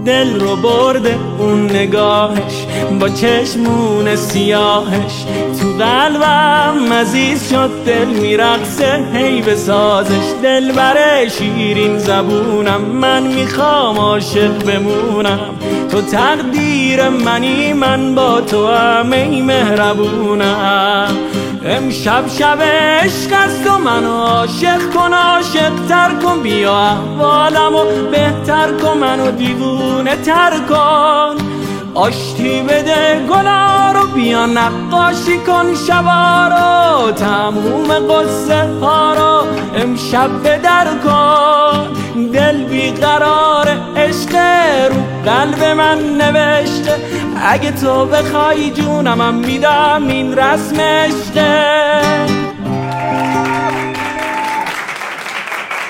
دل رو برده اون نگاهش با چشمون سیاهش، تو قلبم عزیز شد دل میرقصه هی به سازش. دل بره شیرین زبونم، من میخوام عاشق بمونم، تو تقدیر منی من با تو هم ای مهربونم. امشب شب عشق است و منو عاشق کن، عاشق تر کن، بیا احوالمو بهتر کن، منو دیوونه تر کن. آشتی بده گلا رو، بیا نقاشی کن شبا رو، تموم قصه ها رو امشب به در کن. دل بیقرار عشق رو قلب من نوشته، اگه تو بخوای جونم میدم این رسم عشقه.